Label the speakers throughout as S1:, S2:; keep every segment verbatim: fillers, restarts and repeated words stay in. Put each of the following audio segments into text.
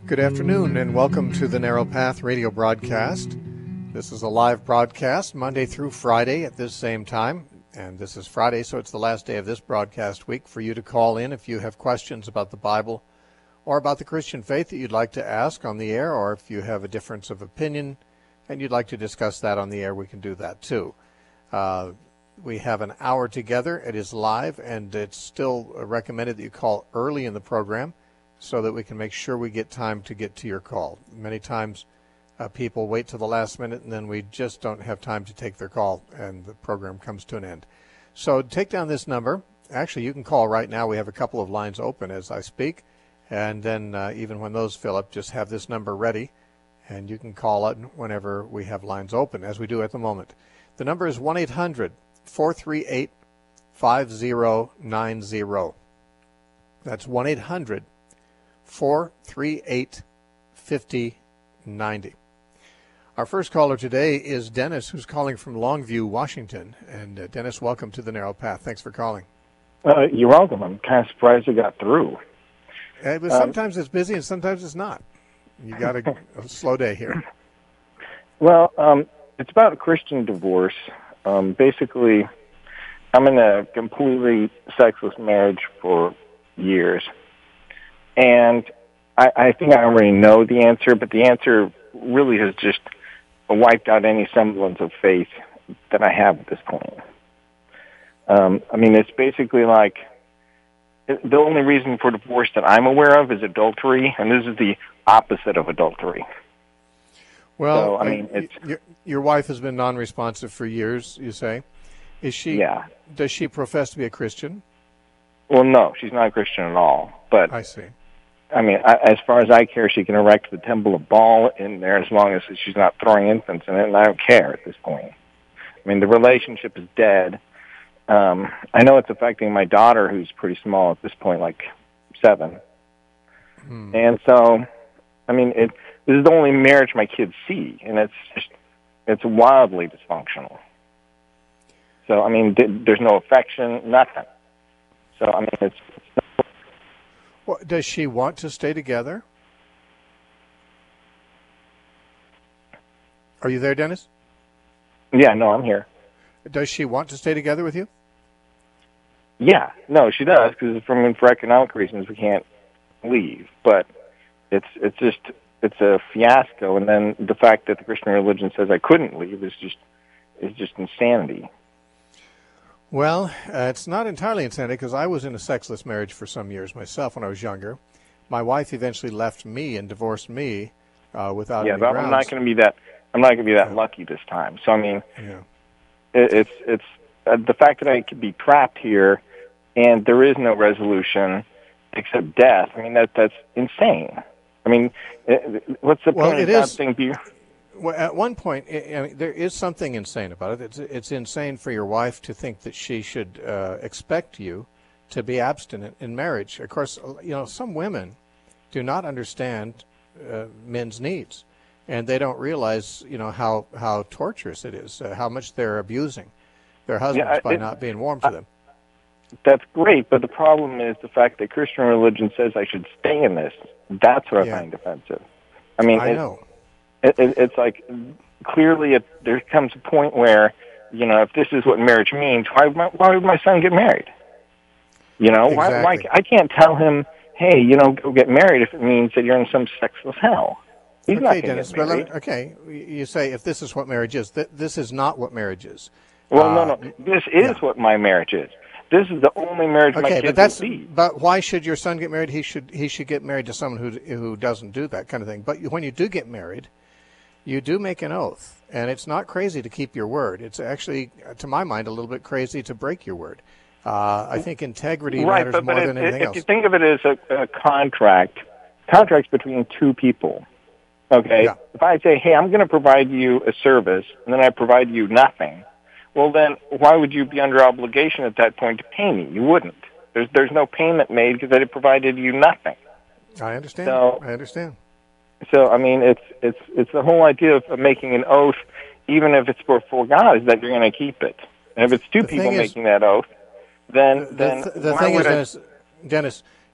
S1: Good afternoon and welcome to the Narrow Path radio broadcast. This is a live broadcast Monday through Friday at this same time. And this is Friday, so it's the last day of this broadcast week for you to call in if you have questions about the Bible or about the Christian faith that you'd like to ask on the air, or if you have a difference of opinion and you'd like to discuss that on the air, we can do that too. Uh, we have an hour together. It is live, and it's still recommended that you call early in the program so that we can make sure we get time to get to your call. Many times uh, people wait till the last minute, and then we just don't have time to take their call, and the program comes to an end. So take down this number. Actually, you can call right now. We have a couple of lines open as I speak, and then uh, even when those fill up, just have this number ready, and you can call it whenever we have lines open, as we do at the moment. The number is one eight hundred, four three eight, five zero nine zero. That's one eight hundred, four three eight, five zero nine zero. Our first caller today is Dennis, who's calling from Longview, Washington. And uh, Dennis, welcome to the Narrow Path. Thanks for calling.
S2: Uh, you're welcome. I'm kind of surprised it got through.
S1: Uh, but sometimes um, it's busy and sometimes it's not. You got a, a slow day here.
S2: Well, um, it's about a Christian divorce. Um, basically, I'm in a completely sexless marriage for years. And I, I think I already know the answer, but the answer really has just wiped out any semblance of faith that I have at this point. Um, I mean, it's basically like the only reason for divorce that I'm aware of is adultery, and this is the opposite of adultery.
S1: Well,
S2: so, I mean, it's,
S1: your, your wife has been non-responsive for years, you say. Is she?
S2: Yeah.
S1: Does she profess to be a Christian?
S2: Well, no, she's not a Christian at all. But
S1: I see.
S2: I mean, I, as far as I care, she can erect the Temple of Baal in there as long as she's not throwing infants in it, and I don't care at this point. I mean, the relationship is dead. Um, I know it's affecting my daughter, who's pretty small at this point, like seven. Hmm. And so, I mean, it, this is the only marriage my kids see, and it's just, it's wildly dysfunctional. So, I mean, there's no affection, nothing. So, I mean, it's... it's
S1: Well, does she want to stay together? Are you there, Dennis?
S2: Yeah, no, I'm here.
S1: Does she want to stay together with you?
S2: Yeah, no, she does, because from for economic reasons we can't leave. But it's it's just it's a fiasco, and then the fact that the Christian religion says I couldn't leave is just is just insanity.
S1: Well, uh, it's not entirely insanity, because I was in a sexless marriage for some years myself when I was younger. My wife eventually left me and divorced me uh, without
S2: yeah,
S1: any
S2: but
S1: grounds.
S2: I'm not going to be that. I'm not going to be that yeah. lucky this time. So I mean,
S1: yeah.
S2: it, it's it's uh, the fact that I could be trapped here, and there is no resolution except death. I mean, that that's insane. I mean, it, what's the
S1: well,
S2: point
S1: it
S2: of God
S1: is,
S2: thing? You?
S1: Well, at one point, I mean, there is something insane about it. It's, it's insane for your wife to think that she should uh, expect you to be abstinent in marriage. Of course, you know, some women do not understand uh, men's needs, and they don't realize, you know, how, how torturous it is, uh, how much they're abusing their husbands
S2: yeah,
S1: by
S2: it,
S1: not being warm to
S2: I,
S1: them.
S2: That's great, but the problem is the fact that Christian religion says I should stay in this. That's what
S1: yeah.
S2: I find offensive. I mean,
S1: I
S2: it,
S1: know.
S2: It, it, it's like clearly it, there comes a point where, you know, if this is what marriage means, why, why would my son get married? You know,
S1: exactly.
S2: why, why I can't tell him, hey, you know, go get married if it means that you're in some sexless hell. He's
S1: okay,
S2: not going
S1: Dennis,
S2: to get married.
S1: But, okay, you say if this is what marriage is. Th- this is not what marriage is.
S2: Well,
S1: uh,
S2: no, no. This is yeah. what my marriage is. This is the only marriage
S1: okay,
S2: my kids
S1: but that's,
S2: will see.
S1: But why should your son get married? He should he should get married to someone who who doesn't do that kind of thing. But when you do get married, you do make an oath, and it's not crazy to keep your word. It's actually, to my mind, a little bit crazy to break your word. Uh, I think integrity
S2: right,
S1: matters
S2: but,
S1: more
S2: but
S1: than
S2: it,
S1: anything
S2: if
S1: else.
S2: If you think of it as a, a contract, contracts between two people, okay?
S1: Yeah.
S2: If I say, hey, I'm going to provide you a service, and then I provide you nothing, well, then why would you be under obligation at that point to pay me? You wouldn't. There's there's no payment made because I provided you nothing.
S1: I understand.
S2: So,
S1: I understand.
S2: So, I mean, it's it's it's the whole idea of making an oath, even if it's before God, is that you're going to keep it. And if it's two
S1: The
S2: people
S1: is,
S2: making that oath, then
S1: the,
S2: then
S1: the, the
S2: why
S1: thing
S2: would
S1: is,
S2: I...
S1: Dennis, Dennis,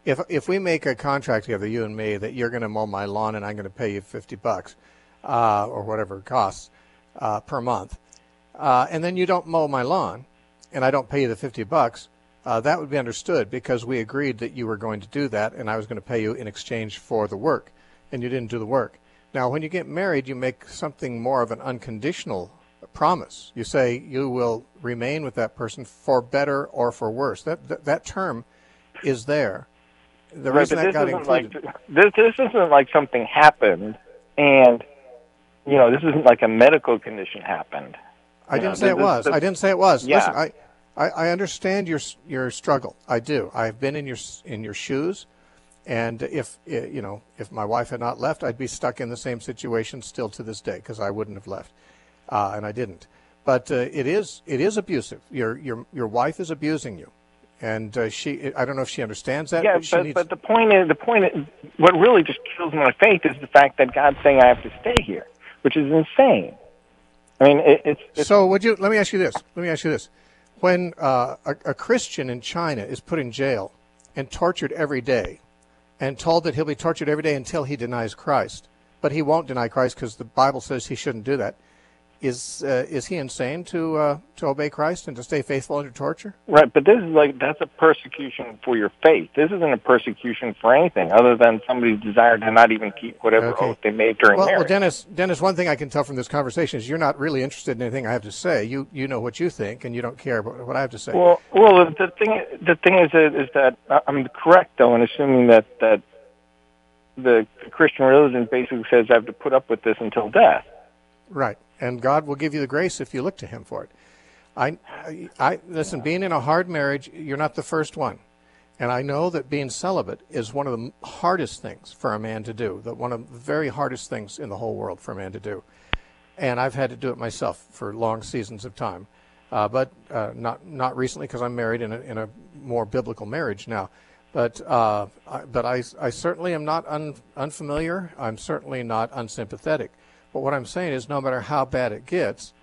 S1: if if we make a contract together, you and me, that you're going to mow my lawn and I'm going to pay you fifty bucks uh, or whatever it costs uh, per month, uh, and then you don't mow my lawn and I don't pay you the fifty bucks, uh, that would be understood because we agreed that you were going to do that and I was going to pay you in exchange for the work, and you didn't do the work. Now, when you get married, you make something more of an unconditional promise. You say you will remain with that person for better or for worse. That that, that term is there. The
S2: right,
S1: reason
S2: but
S1: that
S2: this
S1: got
S2: isn't
S1: included.
S2: like this. This isn't like something happened, and you know, this isn't like a medical condition happened.
S1: I
S2: You
S1: didn't
S2: know,
S1: say it
S2: this-
S1: was.
S2: this-
S1: I didn't say it was.
S2: Yeah.
S1: Listen, I, I, I understand your your struggle. I do. I've been in your in your shoes, and if eh, you know, if my wife had not left, I'd be stuck in the same situation still to this day because I wouldn't have left, uh, and I didn't. But uh, it is it is abusive. Your your your wife is abusing you, and uh, she. I don't know if she understands that.
S2: Yeah,
S1: she
S2: but,
S1: needs,
S2: but the point is, the point is, what really just kills my faith is the fact that God's saying I have to stay here, which is insane. I mean, it, it's, it's
S1: So would you? Let me ask you this. Let me ask you this. When uh, a, a Christian in China is put in jail and tortured every day, and told that he'll be tortured every day until he denies Christ, but he won't deny Christ because the Bible says he shouldn't do that. Is uh, is he insane to uh, to obey Christ and to stay faithful under torture?
S2: right. But this is like that's a persecution for your faith. This isn't a persecution for anything other than somebody's desire to not even keep whatever
S1: Okay.
S2: oath they made during
S1: Well, well,
S2: marriage.
S1: Dennis, Dennis, one thing I can tell from this conversation is you're not really interested in anything I have to say. You you know what you think, and you don't care about what I have to say.
S2: Well, well, the thing the thing is is that I'm correct though in assuming that that the Christian religion basically says I have to put up with this until death.
S1: Right, and God will give you the grace if you look to Him for it. I, I, I listen. Being in a hard marriage, you're not the first one, and I know that being celibate is one of the hardest things for a man to do. That one of the very hardest things in the whole world for a man to do, and I've had to do it myself for long seasons of time, uh, but uh, not not recently because I'm married in a in a more biblical marriage now. But uh, I, but I I certainly am not un, unfamiliar. I'm certainly not unsympathetic. But what I'm saying is, no matter how bad it gets,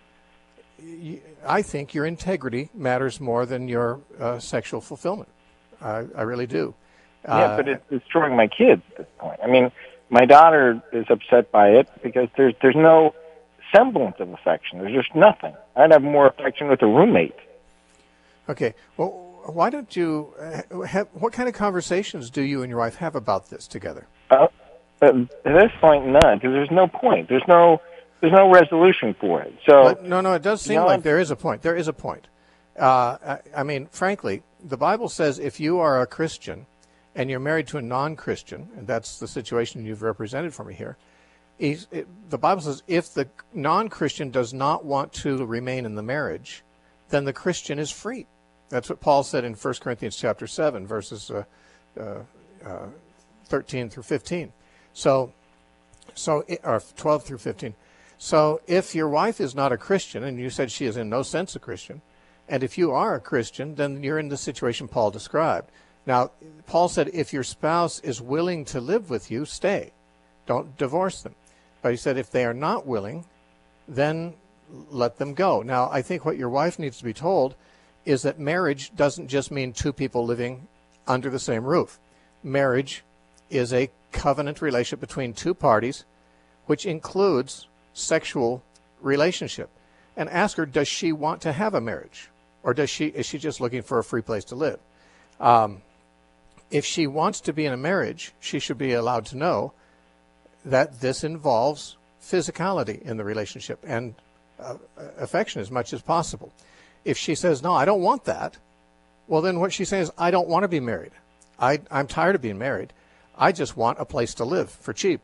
S1: y- I think your integrity matters more than your uh, sexual fulfillment. I, I really do.
S2: Yeah,
S1: Uh,
S2: but it's destroying my kids at this point. I mean, my daughter is upset by it because there's there's no semblance of affection. There's just nothing. I'd have more affection with a roommate.
S1: Okay. Well, why don't you uh, have? What kind of conversations do you and your wife have about this together?
S2: Uh, but at this point, none, because there's no point. There's no there's no resolution for it. So
S1: But, no, no. It does seem
S2: You know,
S1: like
S2: I'm-
S1: there is a point. There is a point. Uh, I, I mean, frankly, the Bible says if you are a Christian and you're married to a non-Christian, and that's the situation you've represented for me here, is, it, the Bible says if the non-Christian does not want to remain in the marriage, then the Christian is free. That's what Paul said in First Corinthians chapter seven, verses uh, uh, uh, thirteen through fifteen. So, so it, or twelve through fifteen. So if your wife is not a Christian, and you said she is in no sense a Christian, and if you are a Christian, then you're in the situation Paul described. Now, Paul said if your spouse is willing to live with you, stay. Don't divorce them. But he said if they are not willing, then let them go. Now, I think what your wife needs to be told is that marriage doesn't just mean two people living under the same roof. Marriage is a covenant relationship between two parties, which includes sexual relationship. And ask her, does she want to have a marriage? Or does she is she just looking for a free place to live? Um, if she wants to be in a marriage, she should be allowed to know that this involves physicality in the relationship and uh, affection as much as possible. If she says, no, I don't want that, well, then what she's saying is, I don't want to be married. I, I'm tired of being married. I just want a place to live for cheap.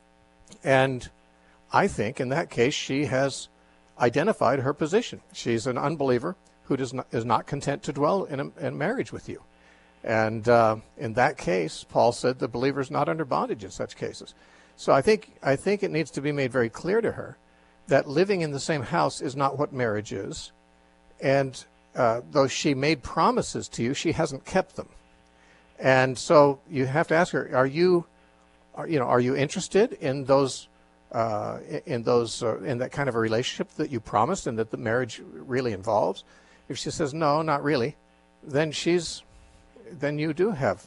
S1: And I think in that case, she has identified her position. She's an unbeliever who does not, is not content to dwell in, a, in marriage with you. And uh, in that case, Paul said the believer is not under bondage in such cases. So I think I think it needs to be made very clear to her that living in the same house is not what marriage is. And uh, though she made promises to you, she hasn't kept them. And so you have to ask her: Are you, are, you know, are you interested in those, uh, in those, uh, in that kind of a relationship that you promised and that the marriage really involves? If she says no, not really, then she's, then you do have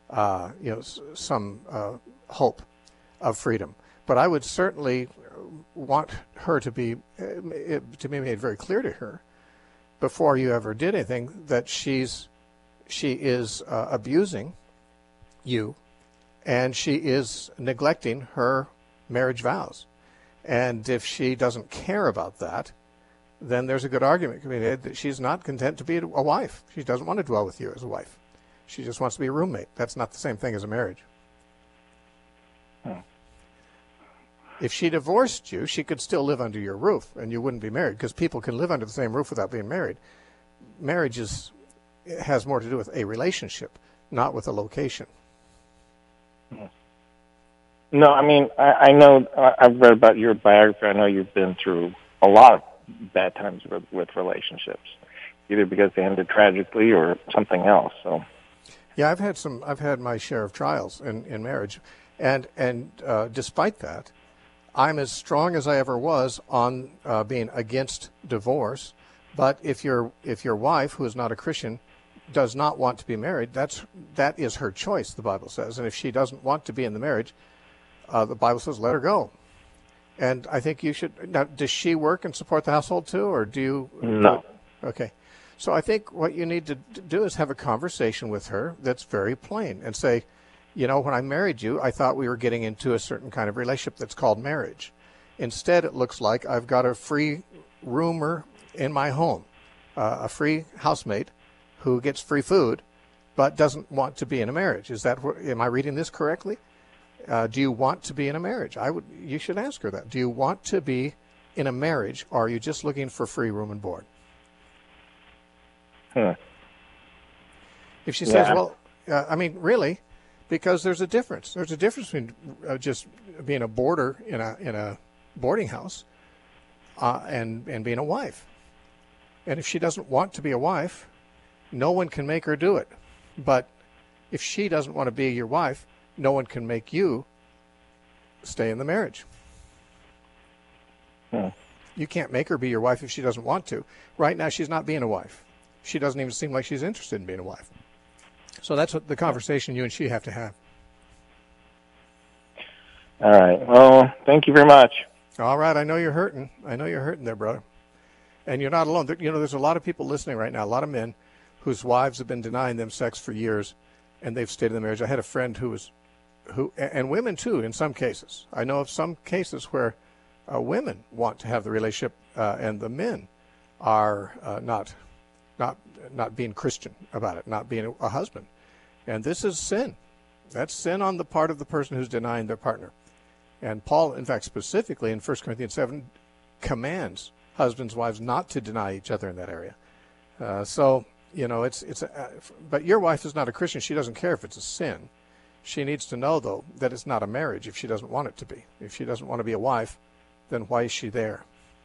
S1: uh, you know, s- some uh, hope of freedom. But I would certainly want her to be, it, to be made very clear to her before you ever did anything that she's, she is uh, abusing you, and she is neglecting her marriage vows. And if she doesn't care about that, then there's a good argument to be made that she's not content to be a wife. She doesn't want to dwell with you as a wife. She just wants to be a roommate. That's not the same thing as a marriage.
S2: Hmm.
S1: If she divorced you, she could still live under your roof, and you wouldn't be married, because people can live under the same roof without being married. Marriage is, it has more to do with a relationship, not with a location.
S2: Hmm. No, I mean, I, I know, uh, I've read about your biography. I know you've been through a lot of bad times with, with relationships, either because they ended tragically or something else. So,
S1: yeah, I've had some, I've had my share of trials in, in marriage. And, and uh, despite that, I'm as strong as I ever was on uh, being against divorce. But if your, if your wife, who is not a Christian, does not want to be married, that's, that is her choice, the Bible says. And if she doesn't want to be in the marriage, Uh, the Bible says, let her go. And I think you should. Now, does she work and support the household too, or do you?
S2: no.
S1: Okay. So I think what you need to do is have a conversation with her that's very plain and say, you know, when I married you, I thought we were getting into a certain kind of relationship that's called marriage. Instead, it looks like I've got a free roomer in my home, uh, a free housemate who gets free food, but doesn't want to be in a marriage. Is that what, am I reading this correctly? Uh, do you want to be in a marriage? I would. You should ask her that. Do you want to be in a marriage, or are you just looking for free room and board?
S2: Hmm.
S1: If she
S2: Yeah.
S1: says, well, uh, I mean, really, because there's a difference. There's a difference between uh, just being a boarder in a in a boarding house uh, and and being a wife. And if she doesn't want to be a wife, no one can make her do it. But if she doesn't want to be your wife, no one can make you stay in the marriage.
S2: Hmm.
S1: You can't make her be your wife if she doesn't want to. Right now, she's not being a wife. She doesn't even seem like she's interested in being a wife. So that's what the conversation you and she have to have.
S2: All right. Well, thank you very much.
S1: All right. I know you're hurting. I know you're hurting there, brother. And you're not alone. You know, there's a lot of people listening right now, a lot of men whose wives have been denying them sex for years, and they've stayed in the marriage. I had a friend who was, who, and women too, in some cases. I know of some cases where uh, women want to have the relationship, uh, and the men are uh, not, not, not being Christian about it, not being a husband. And this is sin. That's sin on the part of the person who's denying their partner. And Paul, in fact, specifically in First Corinthians seven, commands husbands, wives not to deny each other in that area. Uh, so, you know, it's, it's, a, but your wife is not a Christian. She doesn't care if it's a sin. She needs to know, though, that it's not a marriage if she doesn't want it to be. If she doesn't want to be a wife, then why is she there?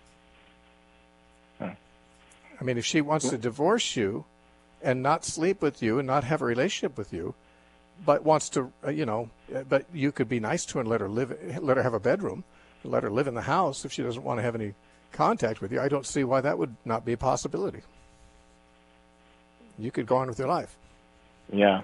S2: Hmm.
S1: I mean, if she wants to divorce you and not sleep with you and not have a relationship with you, but wants to, uh, you know, but you could be nice to her and let her live, let her have a bedroom, let her live in the house if she doesn't want to have any contact with you. I don't see why that would not be a possibility. You could go on with your life.
S2: Yeah.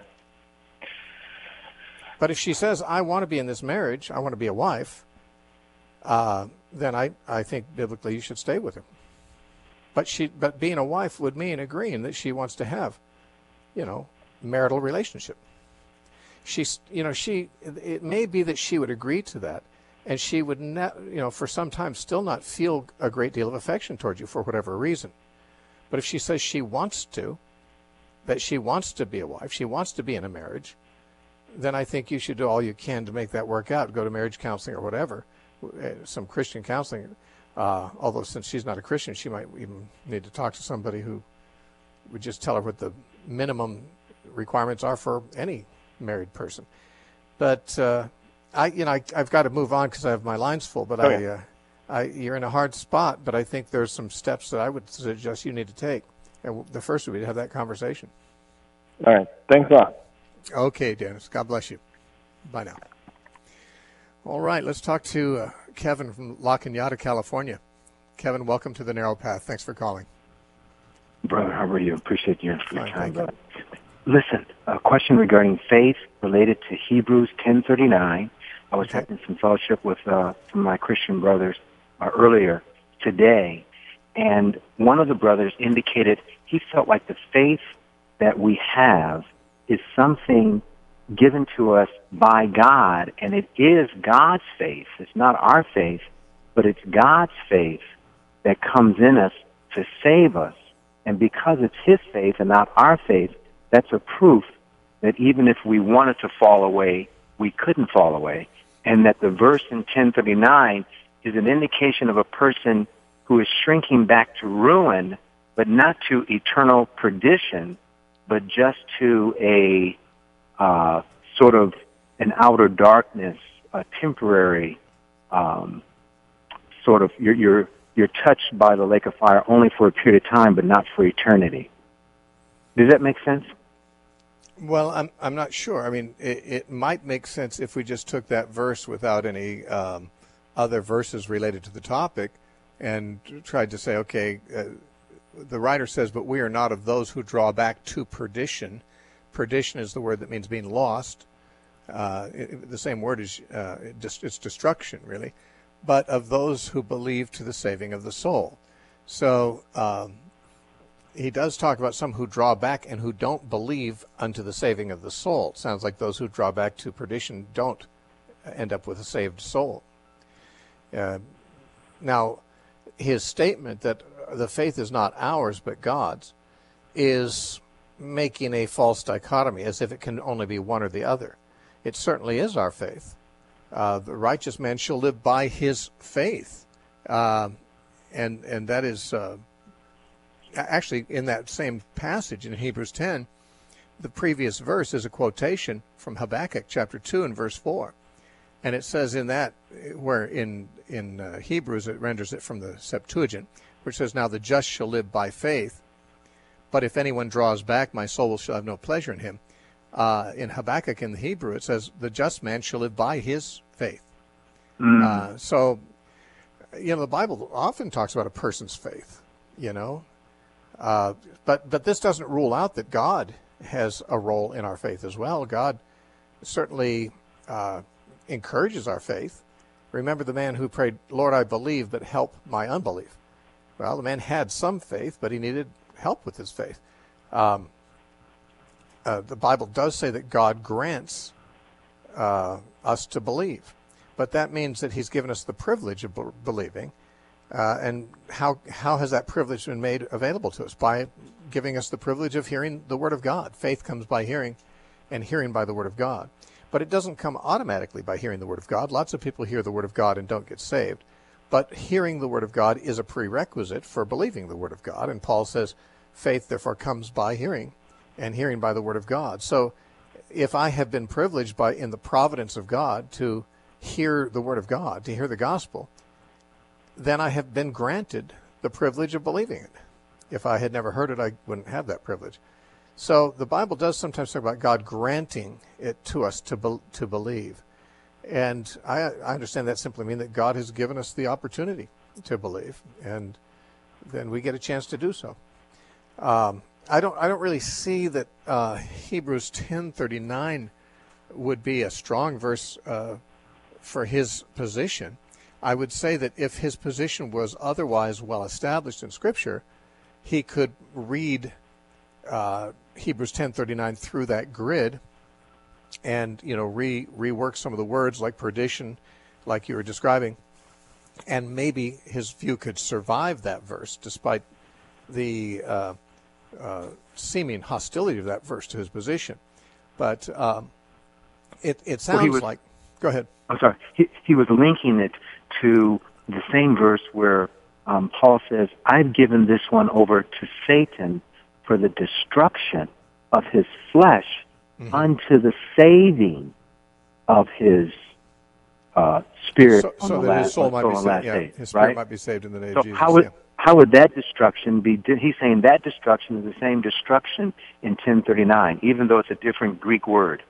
S1: But if she says, I want to be in this marriage, I want to be a wife, uh, then I, I think biblically you should stay with her. But she, but being a wife would mean agreeing that she wants to have, you know, marital relationship. She's, you know, she, it may be that she would agree to that, and she would not, you know, for some time still not feel a great deal of affection towards you for whatever reason. But if she says she wants to, that she wants to be a wife, she wants to be in a marriage, then I think you should do all you can to make that work out. Go to marriage counseling or whatever, some Christian counseling. Uh, although since she's not a Christian, she might even need to talk to somebody who would just tell her what the minimum requirements are for any married person. But uh, I, you know, I, I've got to move on because I have my lines full. But
S2: Okay.
S1: I, uh, I, you're in a hard spot. But I think there's some steps that I would suggest you need to take. And the first would be to have that conversation.
S2: All right. Thanks a lot.
S1: Okay, Dennis. God bless you. Bye now. All right, let's talk to uh, Kevin from La Cañada, California. Kevin, welcome to the Narrow Path. Thanks for calling.
S3: Brother, how are you? Appreciate your, your
S1: Fine,
S3: time,
S1: thank you.
S3: brother. listen, a question regarding faith related to Hebrews ten thirty-nine. I was
S1: Okay.
S3: having some fellowship with uh, some of my Christian brothers uh, earlier today, and one of the brothers indicated he felt like the faith that we have is something given to us by God, and it is God's faith. It's not our faith, but it's God's faith that comes in us to save us. And because it's His faith and not our faith, that's a proof that even if we wanted to fall away, we couldn't fall away. And that the verse in ten thirty-nine is an indication of a person who is shrinking back to ruin, but not to eternal perdition, but just to a uh, sort of an outer darkness, a temporary um, sort of, you're, you're, you're touched by the lake of fire only for a period of time, but not for eternity. Does that make sense?
S1: Well, I'm I'm not sure. I mean, it, it might make sense if we just took that verse without any um, other verses related to the topic and tried to say, okay, uh, the writer says, but we are not of those who draw back to perdition. Perdition is the word that means being lost. Uh, it, the same word is, uh, it just, it's destruction, really. But of those who believe to the saving of the soul. So um, he does talk about some who draw back and who don't believe unto the saving of the soul. It sounds like those who draw back to perdition don't end up with a saved soul. Uh, now, his statement that the faith is not ours but God's is making a false dichotomy, as if it can only be one or the other. It certainly is our faith. Uh, the righteous man shall live by his faith. Uh, and and that is uh, actually in that same passage in Hebrews ten, the previous verse is a quotation from Habakkuk chapter two and verse four. And it says in that, where in, in uh, Hebrews it renders it from the Septuagint, which says, now the just shall live by faith, but if anyone draws back, my soul shall have no pleasure in him. Uh, in Habakkuk in the Hebrew, it says, the just man shall live by his faith. Mm. Uh, so, you know, the Bible often talks about a person's faith, you know. Uh, but, but this doesn't rule out that God has a role in our faith as well. God certainly uh, encourages our faith. Remember the man who prayed, Lord, I believe, but help my unbelief. Well, the man had some faith, but he needed help with his faith. Um, uh, the Bible does say that God grants uh, us to believe, but that means that he's given us the privilege of be- believing. Uh, and how how has that privilege been made available to us? By giving us the privilege of hearing the Word of God. Faith comes by hearing, and hearing by the Word of God. But it doesn't come automatically by hearing the Word of God. Lots of people hear the Word of God and don't get saved. But hearing the Word of God is a prerequisite for believing the Word of God. And Paul says, faith therefore comes by hearing, and hearing by the Word of God. So if I have been privileged by in the providence of God to hear the Word of God, to hear the gospel, then I have been granted the privilege of believing it. If I had never heard it, I wouldn't have that privilege. So the Bible does sometimes talk about God granting it to us to be, to believe. And I, I understand that simply means that God has given us the opportunity to believe, and then we get a chance to do so. Um, I don't I don't really see that uh, Hebrews ten thirty-nine would be a strong verse uh, for his position. I would say that if his position was otherwise well established in Scripture, he could read uh, Hebrews ten thirty-nine through that grid, and you know re rework some of the words like perdition, like you were describing, and maybe his view could survive that verse despite the uh, uh, seeming hostility of that verse to his position. But um, it it sounds
S3: well, was,
S1: like. Go ahead.
S3: I'm sorry. He, he was linking it to the same verse where um, Paul says, "I've given this one over to Satan for the destruction of his flesh." Mm-hmm. Unto the saving of his uh, spirit
S1: so,
S3: on
S1: so
S3: the
S1: that
S3: last,
S1: his soul might be saved. Yeah,
S3: day,
S1: his spirit
S3: right?
S1: might be saved in the day
S3: so
S1: of Jesus.
S3: How would,
S1: yeah.
S3: how would that destruction be? He's saying that destruction is the same destruction in ten thirty-nine, even though it's a different Greek word.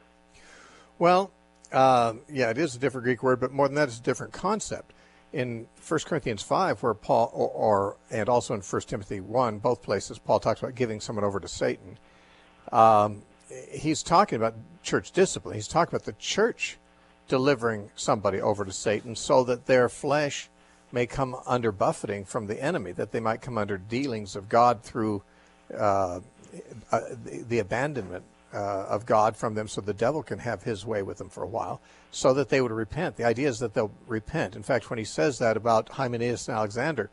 S1: Well, uh, yeah, it is a different Greek word, but more than that, it's a different concept. In First Corinthians five, where Paul, or, or and also in First Timothy one, both places, Paul talks about giving someone over to Satan. Um, he's talking about church discipline. He's talking about the church delivering somebody over to Satan so that their flesh may come under buffeting from the enemy, that they might come under dealings of God through uh, uh, the, the abandonment uh, of God from them, so the devil can have his way with them for a while, so that they would repent. The idea is that they'll repent. In fact, when he says that about Hymenaeus and Alexander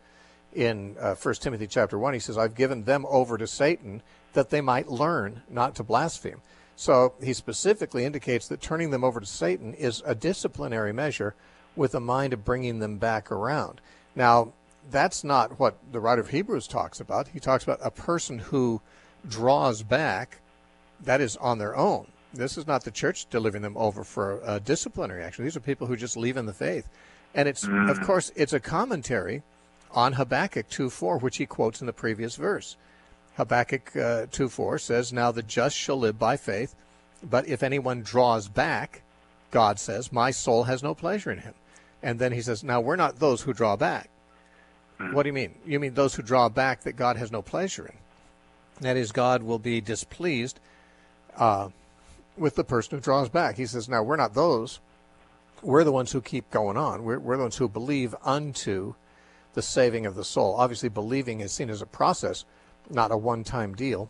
S1: in uh, First Timothy chapter one, he says, I've given them over to Satan that they might learn not to blaspheme. So he specifically indicates that turning them over to Satan is a disciplinary measure with a mind of bringing them back around. Now, that's not what the writer of Hebrews talks about. He talks about a person who draws back, that is on their own. This is not the church delivering them over for a disciplinary action. These are people who just leave in the faith. And it's, mm. of course, it's a commentary on Habakkuk two four, which he quotes in the previous verse. Habakkuk uh, two four says, now the just shall live by faith, but if anyone draws back, God says, my soul has no pleasure in him. And then he says, now we're not those who draw back. What do you mean? You mean those who draw back that God has no pleasure in. That is, God will be displeased uh, with the person who draws back. He says, now we're not those. We're the ones who keep going on. We're, we're the ones who believe unto the saving of the soul. Obviously, believing is seen as a process, not a one-time deal.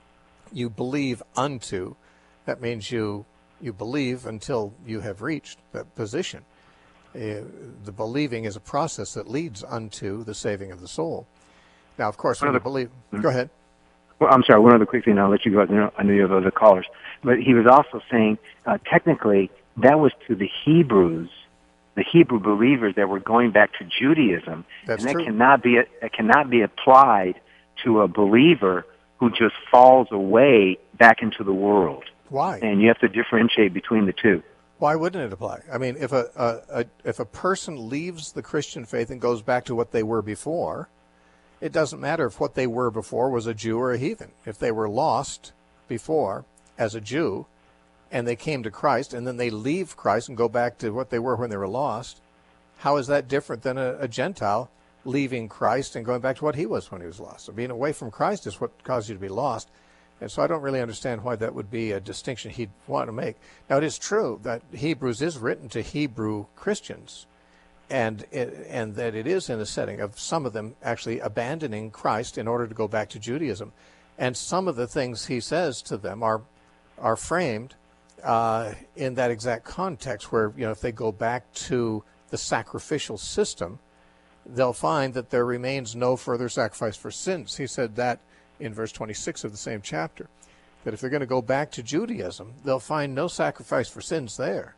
S1: You believe unto. That means you you believe until you have reached that position. Uh, the believing is a process that leads unto the saving of the soul. Now, of course, when you believe... Mm-hmm. Go ahead.
S3: Well, I'm sorry, one other quick thing, I'll let you go. I know, I know you have other callers. But he was also saying, uh, technically, that was to the Hebrews, the Hebrew believers that were going back to Judaism.
S1: That's
S3: and that
S1: true.
S3: cannot be it cannot be applied to a believer who just falls away back into the world.
S1: Why?
S3: And you have to differentiate between the two.
S1: Why wouldn't it apply? I mean, if a, a, a if a person leaves the Christian faith and goes back to what they were before, it doesn't matter if what they were before was a Jew or a heathen. If they were lost before as a Jew and they came to Christ and then they leave Christ and go back to what they were when they were lost, how is that different than a, a Gentile leaving Christ and going back to what he was when he was lost? So being away from Christ is what caused you to be lost. And so I don't really understand why that would be a distinction he'd want to make. Now, it is true that Hebrews is written to Hebrew Christians, and it, and that it is in the setting of some of them actually abandoning Christ in order to go back to Judaism. And some of the things he says to them are are framed uh, in that exact context where, you know, if they go back to the sacrificial system, they'll find that there remains no further sacrifice for sins. He said that in verse twenty-six of the same chapter, that if they're going to go back to Judaism, they'll find no sacrifice for sins there.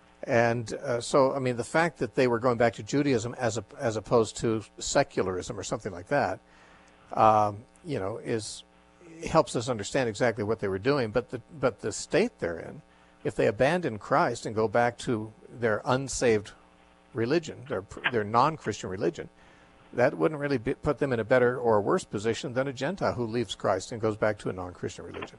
S1: And uh, so, I mean, the fact that they were going back to Judaism as a, as opposed to secularism or something like that, um, you know, is helps us understand exactly what they were doing. But the but the state they're in, if they abandon Christ and go back to their unsaved religion, their their non-Christian religion, that wouldn't really be, put them in a better or a worse position than a Gentile who leaves Christ and goes back to a non-Christian religion.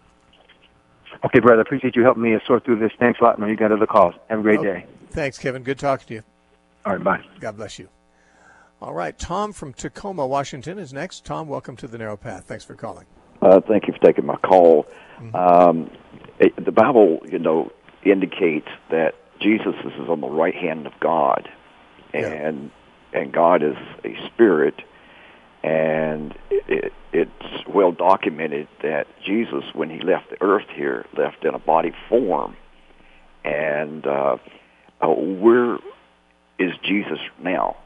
S3: Okay, brother, appreciate you helping me sort through this. Thanks a lot. Now you got other calls. Have a great
S1: okay.
S3: day.
S1: Thanks, Kevin. Good talking to you.
S3: All right, bye.
S1: God bless you. All right, Tom from Tacoma, Washington is next. Tom, welcome to the Narrow Path. Thanks for calling.
S4: Uh, thank you for taking my call.
S1: Mm-hmm.
S4: Um, it, the Bible, you know, indicates that Jesus is on the right hand of God, and yeah. and God is a spirit, and it, it's well documented that Jesus, when he left the earth here, left in a body form, and uh, uh, where is Jesus now?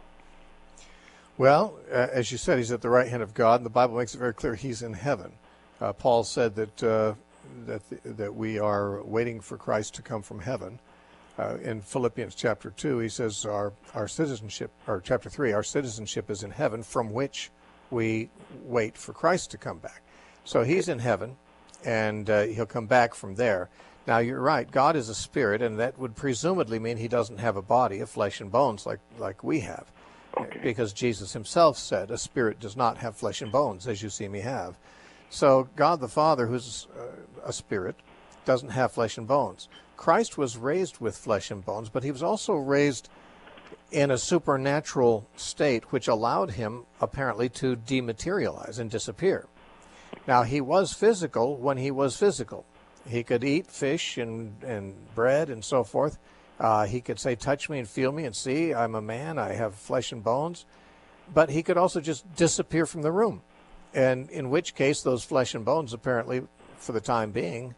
S1: Well, uh, as you said, he's at the right hand of God, and the Bible makes it very clear he's in heaven. Uh, Paul said that uh, that the, that we are waiting for Christ to come from heaven. Uh, in Philippians chapter two, he says our our citizenship, or chapter three, our citizenship is in heaven, from which we wait for Christ to come back. So he's in heaven, and uh, he'll come back from there. Now, you're right, God is a spirit, and that would presumably mean he doesn't have a body of flesh and bones like, like we have. Okay. Because Jesus himself said, a spirit does not have flesh and bones, as you see me have. So God the Father, who's uh, a spirit, doesn't have flesh and bones. Christ was raised with flesh and bones, but he was also raised in a supernatural state which allowed him apparently to dematerialize and disappear. Now, he was physical when he was physical. He could eat fish and, and bread and so forth. Uh, he could say, touch me and feel me and see, I'm a man, I have flesh and bones. But he could also just disappear from the room. And in which case, those flesh and bones apparently, for the time being,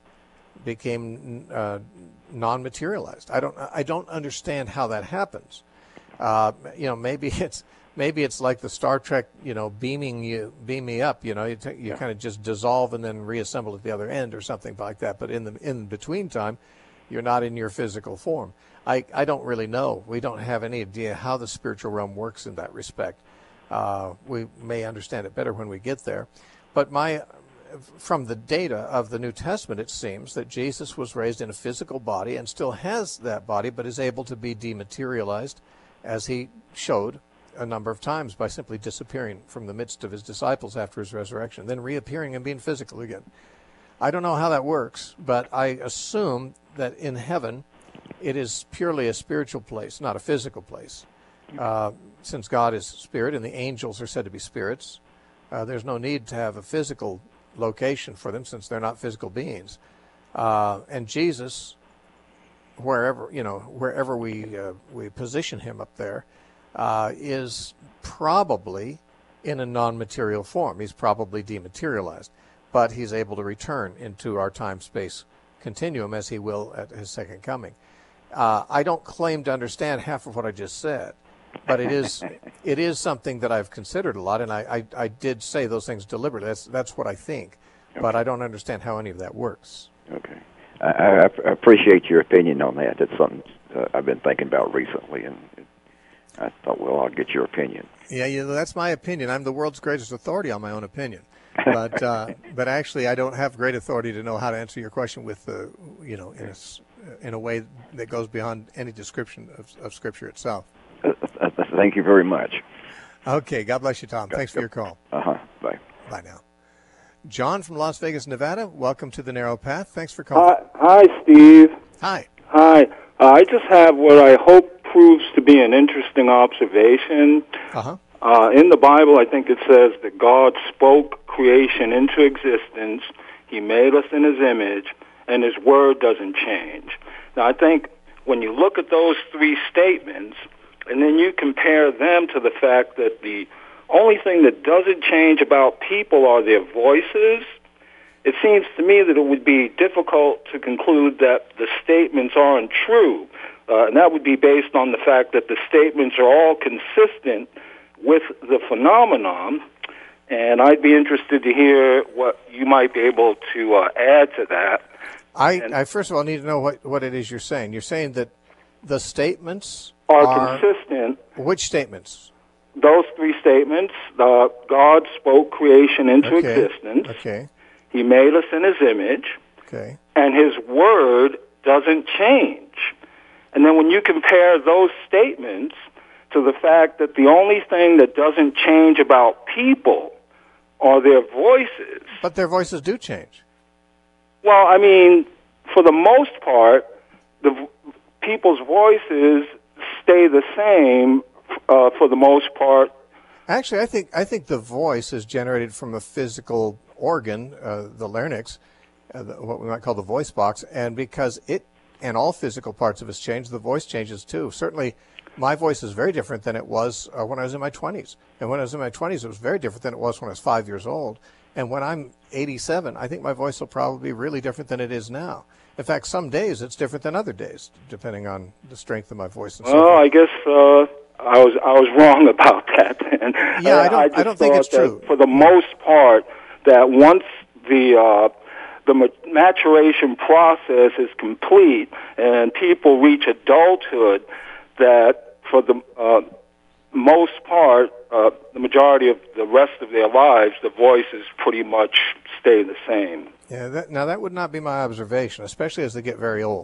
S1: became uh, non-materialized. I don't, I don't understand how that happens. Uh, you know, maybe it's maybe it's like the Star Trek, you know, beaming you, beam me up. You know, you, t- you yeah. kind of just dissolve and then reassemble at the other end or something like that. But in the in between time, you're not in your physical form. I, I don't really know. We don't have any idea how the spiritual realm works in that respect. Uh, we may understand it better when we get there. But my, from the data of the New Testament, it seems that Jesus was raised in a physical body and still has that body, but is able to be dematerialized, as he showed a number of times by simply disappearing from the midst of his disciples after his resurrection, then reappearing and being physical again. I don't know how that works, but I assume that in heaven it is purely a spiritual place, not a physical place. Uh, since God is spirit and the angels are said to be spirits, uh, there's no need to have a physical location for them since they're not physical beings. Uh, and Jesus, wherever you know, wherever we uh, we position him up there, uh, is probably in a non-material form. He's probably dematerialized, but he's able to return into our time-space continuum as he will at his second coming. Uh, I don't claim to understand half of what I just said, but it is it is something that I've considered a lot, and I, I, I did say those things deliberately. That's that's what I think, okay. But I don't understand how any of that works.
S4: Okay, I, I appreciate your opinion on that. That's something uh, I've been thinking about recently, and I thought, well, I'll get your opinion.
S1: Yeah, yeah, that's my opinion. I'm the world's greatest authority on my own opinion, but uh, but actually, I don't have great authority to know how to answer your question with the uh, you know in a in a way that goes beyond any description of, of Scripture itself.
S4: Uh, thank you very much.
S1: Okay, God bless you, Tom. Thanks for your call.
S4: Uh-huh, bye.
S1: Bye now. John from Las Vegas, Nevada, welcome to the Narrow Path. Thanks for calling.
S5: Hi, hi Steve.
S1: Hi.
S5: Hi. Uh, I just have what I hope proves to be an interesting observation.
S1: Uh-huh.
S5: Uh, in the Bible, I think it says that God spoke creation into existence. He made us in his image, and his word doesn't change. Now, I think when you look at those three statements, and then you compare them to the fact that the only thing that doesn't change about people are their voices, it seems to me that it would be difficult to conclude that the statements aren't true. Uh, and that would be based on the fact that the statements are all consistent with the phenomenon. And I'd be interested to hear what you might be able to uh, add to that.
S1: I, and, I first of all need to know what, what it is you're saying. You're saying that the statements
S5: are,
S1: are
S5: consistent.
S1: Which statements?
S5: Those three statements. Uh, God spoke creation into
S1: okay.
S5: existence.
S1: Okay.
S5: He made us in his image.
S1: Okay.
S5: And his word doesn't change. And then when you compare those statements to the fact that the only thing that doesn't change about people are their voices.
S1: But their voices do change.
S5: Well, I mean, for the most part, the people's voices stay the same uh, for the most part.
S1: Actually, I think I think the voice is generated from a physical organ, uh, the larynx, uh, the, what we might call the voice box, and because it and all physical parts of us change, the voice changes too. Certainly, my voice is very different than it was uh, when I was in my twenties. And when I was in my twenties, it was very different than it was when I was five years old. And when I'm eighty-seven, I think my voice will probably be really different than it is now. In fact, some days it's different than other days, depending on the strength of my voice. And
S5: well,
S1: so
S5: I guess uh, I was I was wrong about that. Then.
S1: Yeah, I don't.
S5: I,
S1: I,
S5: just
S1: I don't think it's true.
S5: For the most part, that once the uh, the maturation process is complete and people reach adulthood, that for the uh, most part, uh, the majority of the rest of their lives, the voices pretty much stay the same.
S1: Yeah. That, now that would not be my observation, especially as they get very old.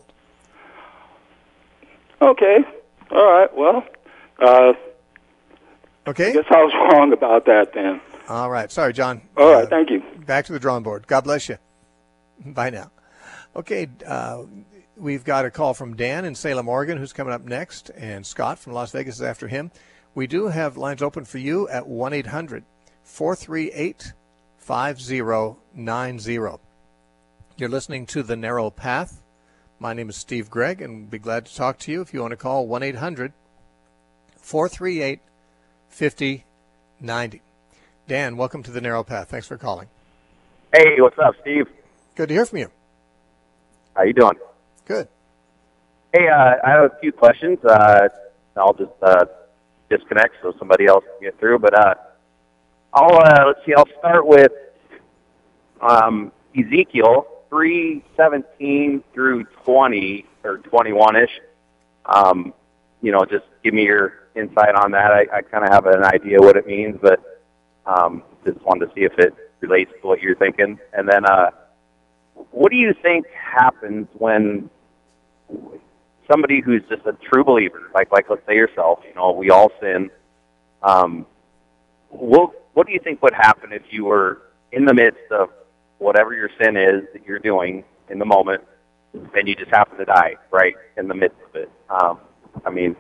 S5: Okay. All right. Well. Uh,
S1: okay.
S5: I guess I was wrong about that then.
S1: All right. Sorry, John.
S5: All right.
S1: Uh,
S5: thank you.
S1: Back to the drawing board. God bless you. Bye now. Okay. Uh, we've got a call from Dan in Salem, Oregon, who's coming up next, and Scott from Las Vegas is after him. We do have lines open for you at one eight hundred four three eight five zero nine zero. You're listening to The Narrow Path. My name is Steve Gregg, and we'll be glad to talk to you. If you want to call, one eight hundred, four three eight, five oh nine oh. Dan, welcome to The Narrow Path. Thanks for calling.
S6: Hey, what's up, Steve?
S1: Good to hear from you.
S6: How you doing?
S1: Good.
S6: Hey, uh, I have a few questions. Uh, I'll just uh, disconnect so somebody else can get through. But uh, I'll uh, let's see. I'll start with um, Ezekiel three seventeen through twenty or twenty-one ish. Um, you know, just give me your insight on that. I, I kind of have an idea what it means, but um, just wanted to see if it relates to what you're thinking. And then, uh, what do you think happens when somebody who's just a true believer, like like let's say yourself, you know, we all sin. Um, what what do you think would happen if you were in the midst of whatever your sin is that you're doing in the moment, and you just happen to die right in the midst of it? Um, I mean,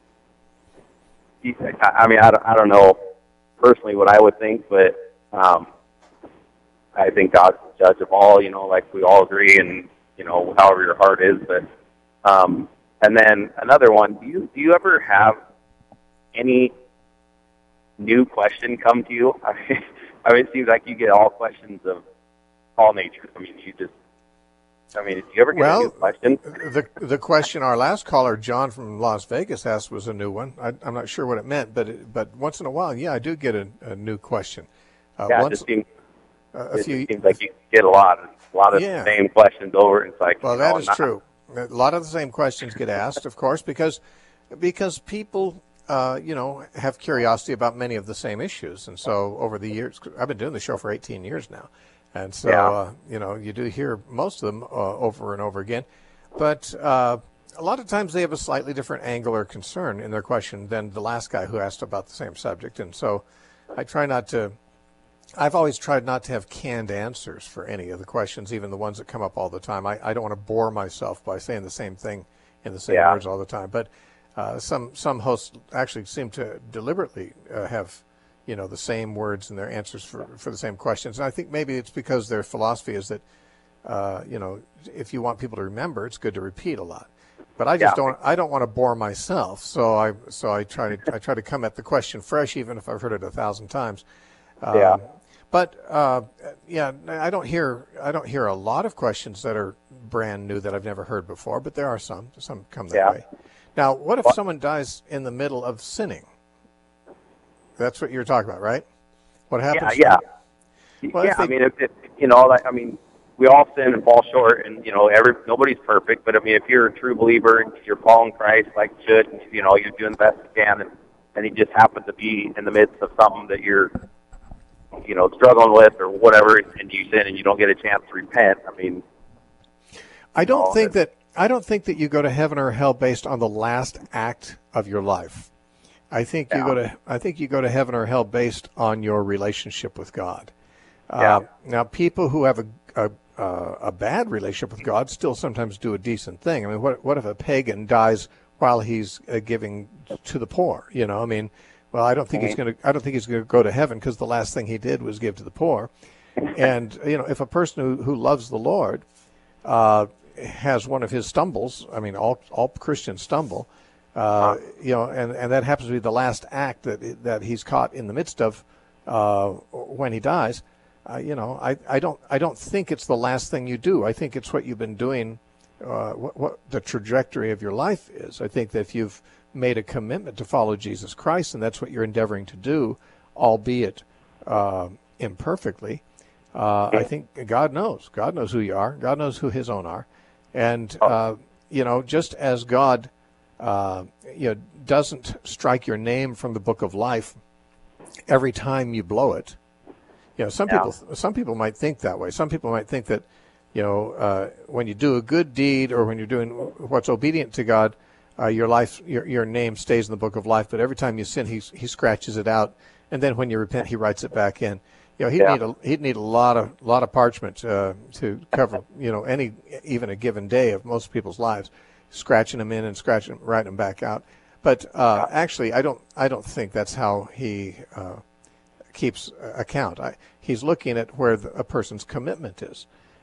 S6: I mean, I don't, I don't know personally what I would think, but um, I think God's the judge of all. You know, like we all agree, and you know, however your heart is, but. Um, and then another one, do you, do you ever have any new question come to you? I mean, I mean, it seems like you get all questions of all nature. I mean, you just, I mean, do you ever get
S1: well,
S6: a new question?
S1: The, the question our last caller, John from Las Vegas, asked was a new one. I, I'm not sure what it meant, but it, but once in a while, yeah, I do get a, a new question. Uh,
S6: yeah,
S1: once,
S6: it just seems,
S1: uh, a
S6: it
S1: few,
S6: just seems like you get a lot, a lot of
S1: yeah.
S6: the same questions over. It's like,
S1: well,
S6: you
S1: that
S6: know,
S1: is
S6: not,
S1: true. A lot of the same questions get asked, of course, because because people, uh, you know, have curiosity about many of the same issues. And so over the years, I've been doing the show for eighteen years now. And so,
S6: Yeah.
S1: uh, you know, you do hear most of them uh, over and over again. But uh, a lot of times they have a slightly different angle or concern in their question than the last guy who asked about the same subject. And so I try not to, I've always tried not to have canned answers for any of the questions, even the ones that come up all the time. I, I don't want to bore myself by saying the same thing in the same
S6: Yeah.
S1: words all the time. But uh, some some hosts actually seem to deliberately uh, have, you know, the same words in their answers for, for the same questions. And I think maybe it's because their philosophy is that, uh, you know, if you want people to remember, it's good to repeat a lot. But I just
S6: Yeah.
S1: don't. I don't want to bore myself, so I so I try to I try to come at the question fresh, even if I've heard it a thousand times. Um,
S6: Yeah.
S1: But uh, yeah, I don't hear I don't hear a lot of questions that are brand new that I've never heard before. But there are some. Some come that
S6: Yeah.
S1: way. Now, what if
S6: What?
S1: someone dies in the middle of sinning? That's what you're talking about, right? What happens?
S6: Yeah, yeah.
S1: Well,
S6: yeah,
S1: if they-
S6: I mean, if, if, you know, like, I mean, we all sin and fall short, and, you know, every nobody's perfect, but, I mean, if you're a true believer and you're following Christ like you should, and, you know, you're doing the best you can, and, and you just happen to be in the midst of something that you're, you know, struggling with or whatever, and you sin and you don't get a chance to repent, I mean...
S1: I don't
S6: know,
S1: think that I don't think that you go to heaven or hell based on the last act of your life. I think you
S6: Yeah.
S1: go to I think you go to heaven or hell based on your relationship with God.
S6: Yeah.
S1: Uh, now, people who have a, a uh, a bad relationship with God still sometimes do a decent thing. I mean, what what if a pagan dies while he's uh, giving to the poor? You know, I mean, well, I don't think he's going to I don't think he's going to go to heaven because the last thing he did was give to the poor. And you know, if a person who, who loves the Lord uh, has one of his stumbles, I mean, all all Christians stumble. Uh, you know, and, and that happens to be the last act that that he's caught in the midst of uh, when he dies. Uh, you know, I, I don't I don't think it's the last thing you do. I think it's what you've been doing, uh, what, what the trajectory of your life is. I think that if you've made a commitment to follow Jesus Christ, and that's what you're endeavoring to do, albeit uh, imperfectly, uh, I think God knows. God knows who you are. God knows who His own are, and uh, you know, just as God. Uh, you know, doesn't strike your name from the book of life every time you blow it. You know, some
S6: Yeah.
S1: people some people might think that way. Some people might think that, you know, uh, when you do a good deed or when you're doing what's obedient to God, uh, your life, your your name stays in the book of life. But every time you sin, he he scratches it out, and then when you repent, he writes it back in. You know, he'd
S6: Yeah.
S1: need a he'd need a lot of lot of parchment uh, to cover, you know, any even a given day of most people's lives. Scratching them in and scratching them, writing them back out. But uh, actually, I don't. I don't think that's how he uh, keeps account. I, he's looking at where the, a person's commitment is,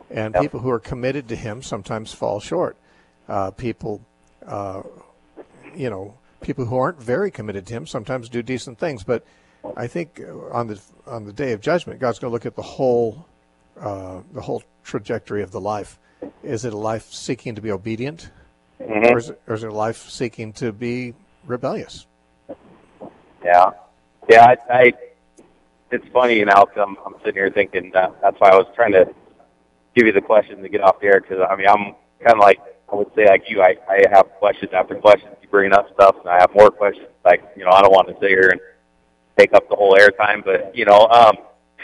S1: And
S6: Yep.
S1: people who are committed to him sometimes fall short. Uh, people, uh, you know, people who aren't very committed to him sometimes do decent things. But I think on the on the day of judgment, God's going to look at the whole uh, the whole trajectory of the life. Is it a life seeking to be obedient,
S6: Mm-hmm.
S1: or, is it, or is it a life seeking to be rebellious?
S6: Yeah, yeah. I, I it's funny, you know. I'm, I'm sitting here thinking that that's why I was trying to give you the question to get off the air, because I mean I'm kind of like I would say like you. I, I have questions after questions. You bringing up stuff, and I have more questions. Like you know, I don't want to sit here and take up the whole airtime, but you know, um,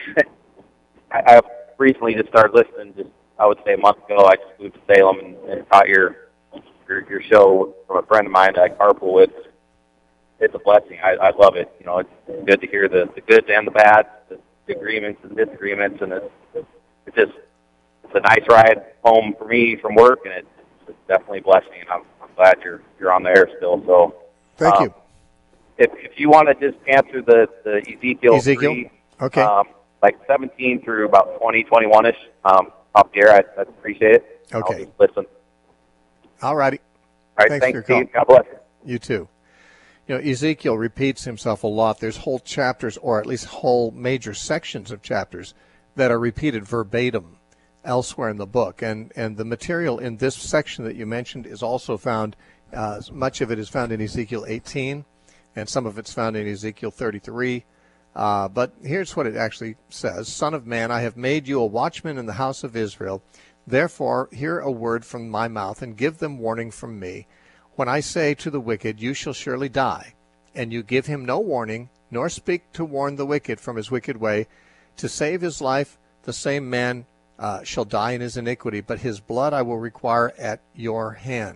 S6: I, I recently just started listening. Just I would say a month ago, I just moved to Salem and, and caught your, your your show from a friend of mine that I carpool with. It's a blessing. I, I love it. You know, it's good to hear the, the good and the bad, the agreements and disagreements, and it's, it's just it's a nice ride home for me from work, and it's, it's definitely a blessing. And I'm, I'm glad you're you're on the air still. So,
S1: Thank
S6: um,
S1: you.
S6: If if you want to just answer the the Ezekiel,
S1: Ezekiel?
S6: three,
S1: Okay.
S6: um, like seventeen through about twenty, twenty-one ish, um, up there, I'd, I'd appreciate it.
S1: Okay.
S6: I'll just listen.
S1: All righty.
S6: All right,
S1: Thanks
S6: thanks,
S1: for your
S6: Steve. God bless you.
S1: You too. You know, Ezekiel repeats himself a lot. There's whole chapters, or at least whole major sections of chapters, that are repeated verbatim elsewhere in the book. And, and the material in this section that you mentioned is also found, uh, much of it is found in Ezekiel eighteen, and some of it's found in Ezekiel thirty-three. Uh, but here's what it actually says. Son of man, I have made you a watchman in the house of Israel. Therefore, hear a word from my mouth, and give them warning from me. When I say to the wicked, you shall surely die, and you give him no warning, nor speak to warn the wicked from his wicked way, to save his life, the same man uh, shall die in his iniquity, but his blood I will require at your hand.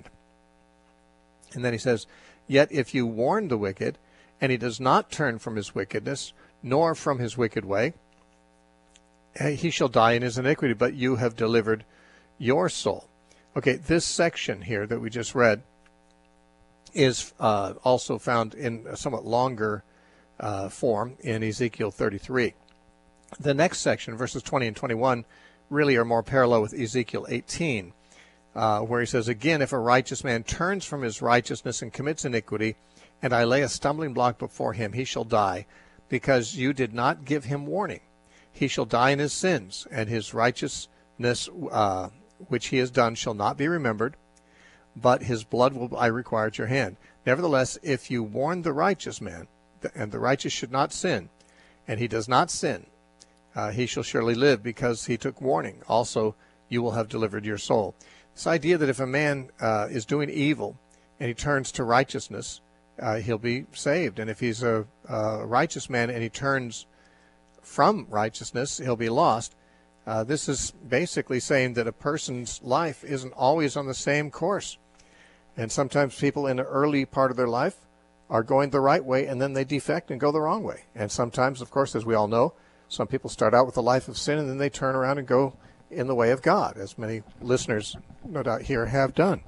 S1: And then he says, yet if you warn the wicked, and he does not turn from his wickedness, nor from his wicked way, he shall die in his iniquity, but you have delivered your soul. Okay, this section here that we just read is uh, also found in a somewhat longer uh, form in Ezekiel thirty-three. The next section, verses twenty and twenty-one, really are more parallel with Ezekiel eighteen, uh, where he says, again, if a righteous man turns from his righteousness and commits iniquity, and I lay a stumbling block before him, he shall die, because you did not give him warning. He shall die in his sins, and his righteousness uh, which he has done shall not be remembered, but his blood will I require at your hand. Nevertheless, if you warn the righteous man, and the righteous should not sin, and he does not sin, uh, he shall surely live, because he took warning. Also, you will have delivered your soul. This idea that if a man uh, is doing evil, and he turns to righteousness, uh, he'll be saved. And if he's a, a righteous man, and he turns from righteousness, he'll be lost. Uh, this is basically saying that a person's life isn't always on the same course. And sometimes people in the early part of their life are going the right way, and then they defect and go the wrong way. And sometimes, of course, as we all know, some people start out with a life of sin, and then they turn around and go in the way of God, as many listeners, no doubt, here have done.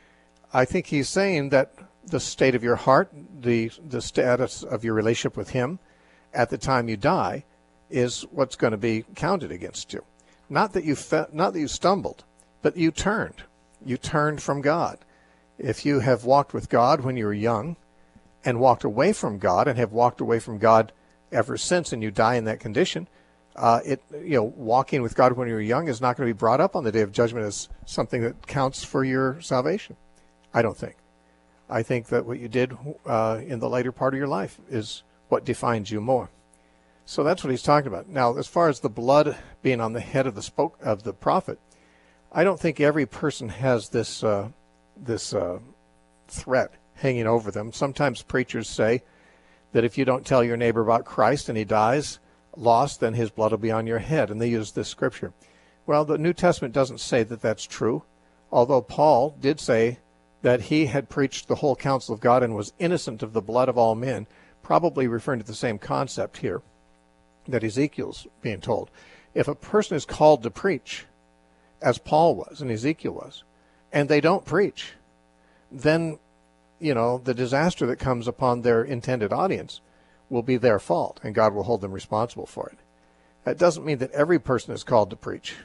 S1: I think he's saying that the state of your heart, the the status of your relationship with him at the time you die, is what's going to be counted against you. Not that you fe- not that you stumbled, but you turned. You turned from God. If you have walked with God when you were young, and walked away from God, and have walked away from God ever since, and you die in that condition, uh, it you know walking with God when you were young is not going to be brought up on the day of judgment as something that counts for your salvation. I don't think. I think that what you did uh, in the later part of your life is what defines you more. So that's what he's talking about. Now, as far as the blood being on the head of the spoke of the prophet, I don't think every person has this uh, this uh, threat hanging over them. Sometimes preachers say that if you don't tell your neighbor about Christ and he dies lost, then his blood will be on your head, and they use this scripture. Well, the New Testament doesn't say that that's true, although Paul did say that he had preached the whole counsel of God and was innocent of the blood of all men, probably referring to the same concept here that Ezekiel's being told. If a person is called to preach, as Paul was and Ezekiel was, and they don't preach, then, you know, the disaster that comes upon their intended audience will be their fault, and God will hold them responsible for it. That doesn't mean that every person is called to preach.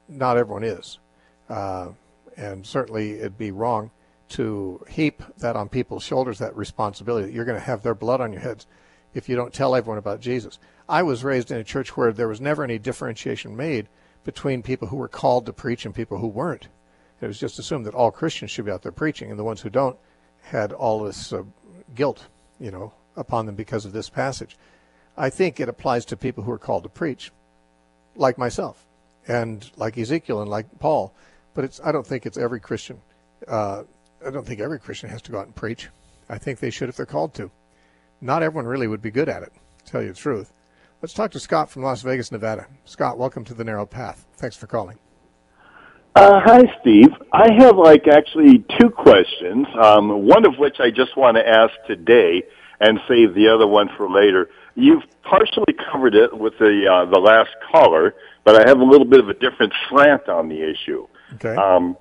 S1: not everyone is. Uh, and certainly it'd be wrong to heap that on people's shoulders, that responsibility that you're going to have their blood on your heads if you don't tell everyone about Jesus. I was raised in a church where there was never any differentiation made between people who were called to preach and people who weren't. It was just assumed that all Christians should be out there preaching, and the ones who don't had all this uh, guilt, you know, upon them because of this passage. I think it applies to people who are called to preach, like myself, and like Ezekiel and like Paul. But it's I don't think it's every Christian. Uh, I don't think every Christian has to go out and preach. I think they should if they're called to. Not everyone really would be good at it, to tell you the truth. Let's talk to Scott from Las Vegas, Nevada. Scott, welcome to The Narrow Path. Thanks for calling.
S7: Uh, hi, Steve. I have, like, actually two questions, um, one of which I just want to ask today and save the other one for later. You've partially covered it with the uh, the last caller, but I have a little bit of a different slant on the issue.
S1: Okay.
S7: Um,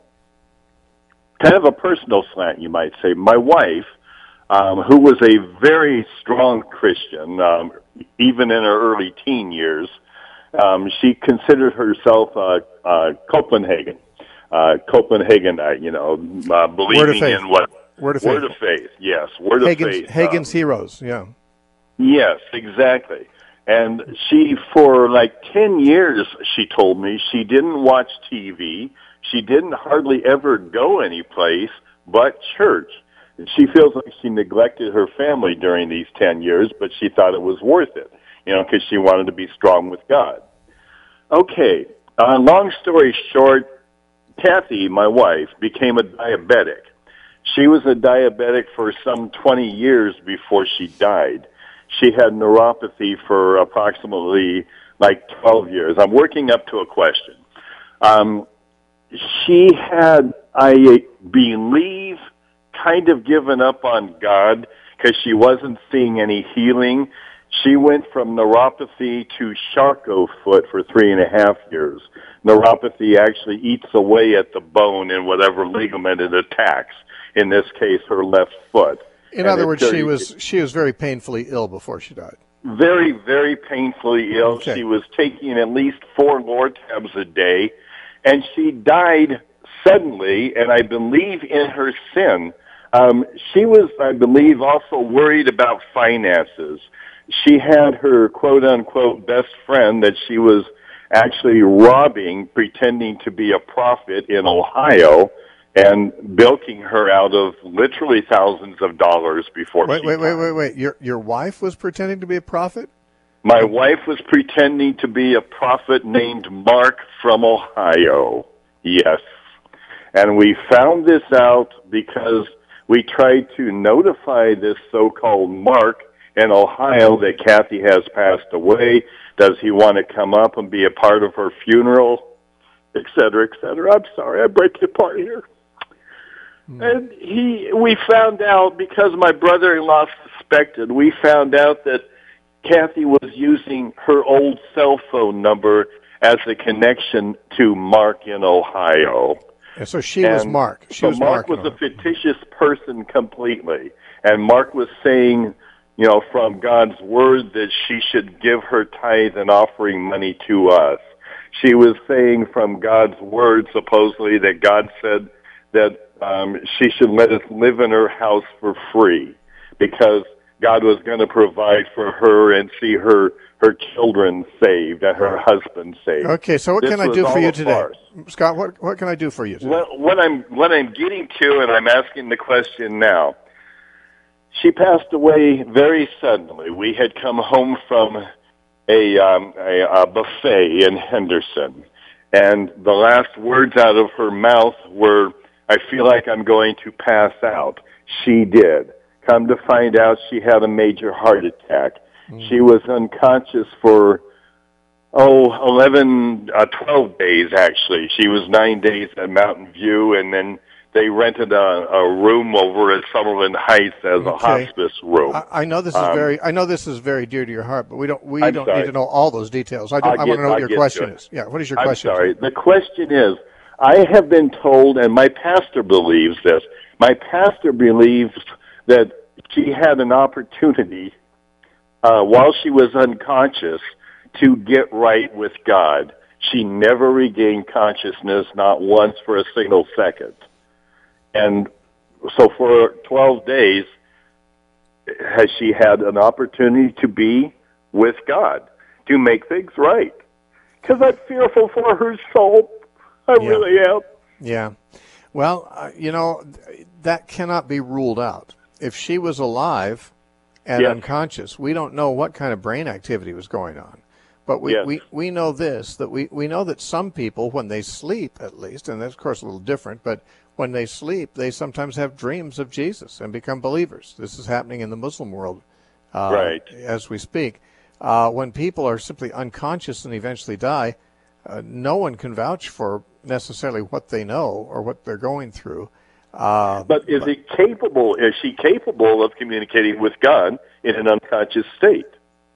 S7: kind of a personal slant, you might say. My wife, um, who was a very strong Christian, um, even in her early teen years, um, she considered herself uh, uh, Copenhagen. Uh, Copenhagenite, you know, uh, believing in what?
S1: Word of
S7: Word
S1: faith.
S7: of faith, yes. Word
S1: Hagen's,
S7: of faith.
S1: Hagen's
S7: um,
S1: heroes, yeah.
S7: Yes, exactly. And she, for like ten years, she told me she didn't watch T V. She didn't hardly ever go anyplace but church. And she feels like she neglected her family during these ten years, but she thought it was worth it, you know, because she wanted to be strong with God. Okay, uh, long story short, Kathy, my wife, became a diabetic. She was a diabetic for some twenty years before she died. She had neuropathy for approximately like twelve years. I'm working up to a question. Um, she had, I believe, kind of given up on God because she wasn't seeing any healing. She went from neuropathy to Charcot foot for three and a half years. Neuropathy actually eats away at the bone in whatever ligament it attacks. In this case, her left foot.
S1: In
S7: And
S1: other
S7: it-
S1: words, she was she was very painfully ill before she died.
S7: very, very painfully ill.
S1: Okay.
S7: She was taking at least four Lortabs a day, and she died suddenly, and I believe in her sin. Um, she was, I believe, also worried about finances. She had her quote-unquote best friend that she was actually robbing, pretending to be a prophet in Ohio, and bilking her out of literally thousands of dollars before
S1: Wait,
S7: she
S1: wait, wait,
S7: died.
S1: wait, wait. Your your wife was pretending to be a prophet?
S7: My wife was pretending to be a prophet named Mark from Ohio. Yes. And we found this out because we tried to notify this so-called Mark in Ohio that Kathy has passed away. Does he want to come up and be a part of her funeral, et cetera, et cetera? I'm sorry, I break your apart here. Hmm. And he, we found out, because my brother-in-law suspected, we found out that Kathy was using her old cell phone number as a connection to Mark in Ohio.
S1: And so she was
S7: And
S1: Mark. She
S7: so
S1: was
S7: Mark
S1: Mark.
S7: was a fictitious person completely. And Mark was saying, you know, from God's word that she should give her tithe and offering money to us. She was saying from God's word, supposedly, that God said that um, she should let us live in her house for free because God was going to provide for her and see her her children saved and her husband saved.
S1: Okay, so what
S7: This
S1: can I
S7: was
S1: do
S7: all
S1: for you
S7: a
S1: today?
S7: farce.
S1: Scott, what what can I do for you today?
S7: What, what I'm what I'm getting to, and I'm asking the question now. She passed away very suddenly. We had come home from a, um, a, a buffet in Henderson, and the last words out of her mouth were, "I feel like I'm going to pass out." She did. Come to find out, she had a major heart attack. Mm. She was unconscious for, oh, eleven, uh, twelve days, actually. She was nine days at Mountain View, and then they rented a, a room over at Sutherland Heights as
S1: Okay.
S7: a hospice room.
S1: I, I know this is
S7: Um,
S1: very. I know this is very dear to your heart, but we don't. We
S7: I'm
S1: don't
S7: sorry.
S1: need to know all those details. I, don't,
S7: I'll
S1: I
S7: get-
S1: want to know what
S7: I'll
S1: your
S7: get
S1: question
S7: to it.
S1: is. Yeah. What is your
S7: I'm
S1: question?
S7: sorry. The question is, I have been told, and my pastor believes this, my pastor believes that she had an opportunity uh, while she was unconscious to get right with God. she never regained consciousness, not once for a single second. And so for twelve days, has she had an opportunity to be with God, to make things right? Because I'm fearful for her soul. I
S1: Yeah.
S7: really am.
S1: Yeah. Well, uh, you know, that cannot be ruled out. If she was alive and
S7: Yes.
S1: unconscious, we don't know what kind of brain activity was going on. But we,
S7: Yes.
S1: we, we know this, that we, we know that some people, when they sleep at least, and that's of course a little different, but when they sleep, they sometimes have dreams of Jesus and become believers. This is happening in the Muslim world uh,
S7: Right.
S1: as we speak. Uh, when people are simply unconscious and eventually die, uh, no one can vouch for necessarily what they know or what they're going through. Uh,
S7: But is it capable, is she capable of communicating with God in an unconscious state?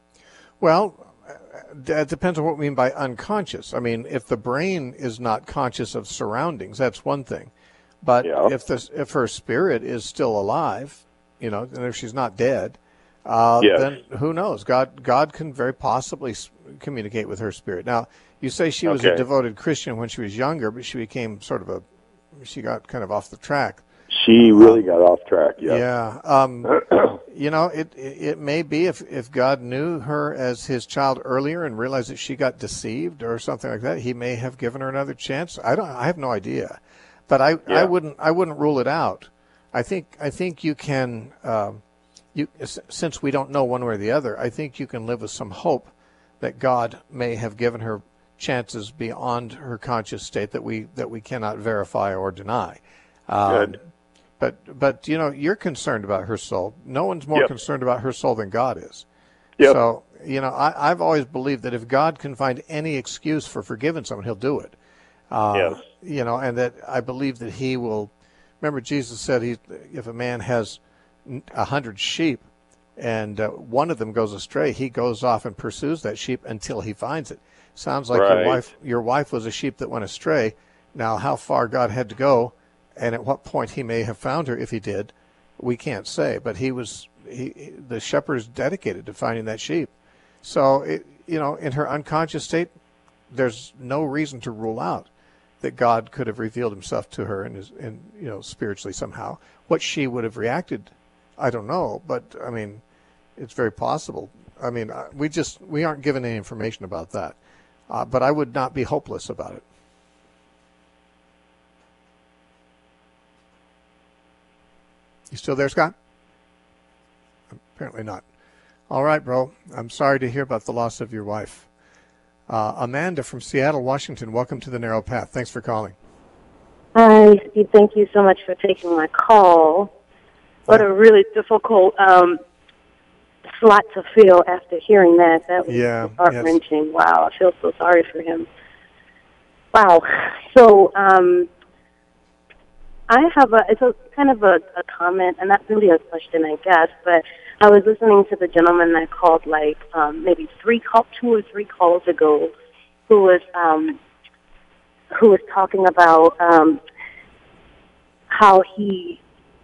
S1: Well, it depends on what we mean by unconscious. I mean, if the brain is not conscious of surroundings, that's one thing. But
S7: Yeah.
S1: if the if her spirit is still alive, you know, and if she's not dead, uh,
S7: Yes.
S1: then who knows? God God can very possibly s- communicate with her spirit. Now, you say she was a
S7: Okay.
S1: devoted Christian when she was younger, but she became sort of a she got kind of off the track.
S7: She really got off track, yeah.
S1: Yeah. Um, you know, it, it it may be if, if God knew her as his child earlier and realized that she got deceived or something like that, he may have given her another chance. I don't. I have no idea, but I,
S7: Yeah.
S1: I wouldn't I wouldn't rule it out. I think I think you can. Um, you s- since we don't know one way or the other, I think you can live with some hope that God may have given her chances beyond her conscious state that we that we cannot verify or deny. Um,
S7: Good.
S1: But, but you know, you're concerned about her soul. No one's more
S7: Yep.
S1: concerned about her soul than God is.
S7: Yep.
S1: So, you know, I, I've always believed that if God can find any excuse for forgiving someone, he'll do it. Uh,
S7: Yes.
S1: You know, and that I believe that he will. Remember, Jesus said, he, if a man has a hundred sheep and uh, one of them goes astray, he goes off and pursues that sheep until he finds it. Sounds like your
S7: Right.
S1: wife. Your wife was a sheep that went astray. Now, how far God had to go, and at what point he may have found her, if he did, we can't say. But he was he, the shepherd is dedicated to finding that sheep. So, it, you know, in her unconscious state, there's no reason to rule out that God could have revealed himself to her and, his, and you know, spiritually somehow. What she would have reacted, I don't know. But I mean, it's very possible. I mean, uh, we just we aren't given any information about that. Uh, but I would not be hopeless about it. You still there, Scott? Apparently not. All right, bro. I'm sorry to hear about the loss of your wife. Uh, Amanda from Seattle, Washington, welcome to the Narrow Path. Thanks for calling.
S8: Hi, Steve. Thank you so much for taking my call. What
S1: Yeah.
S8: a really difficult um, slot to fill after hearing that. That was
S1: Yeah,
S8: heart-wrenching. Wow, I feel so sorry for him. Wow. So um, I have a, it's a kind of a, a comment, and not really a question, I guess, but I was listening to the gentleman that called like um, maybe three call, two or three calls ago, who was um, who was talking about um, how he